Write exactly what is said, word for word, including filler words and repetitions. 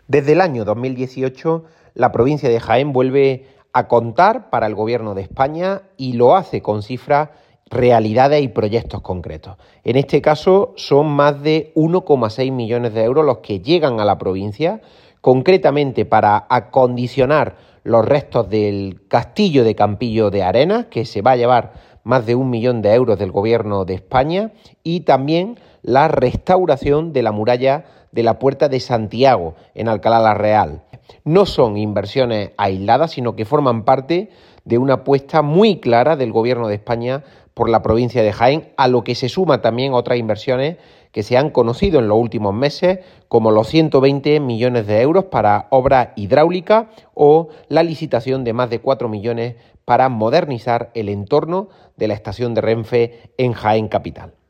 Desde el año dos mil dieciocho, la provincia de Jaén vuelve a contar para el Gobierno de España y lo hace con cifras, realidades y proyectos concretos. En este caso son más de uno coma seis millones de euros los que llegan a la provincia, concretamente para acondicionar los restos del castillo de Campillo de Arenas, que se va a llevar más de un millón de euros del Gobierno de España, y también la restauración de la muralla de la Puerta de Santiago, en Alcalá la Real. No son inversiones aisladas, sino que forman parte de una apuesta muy clara del Gobierno de España por la provincia de Jaén, a lo que se suma también otras inversiones que se han conocido en los últimos meses, como los ciento veinte millones de euros para obras hidráulicas o la licitación de más de cuatro millones para modernizar el entorno de la estación de Renfe en Jaén capital.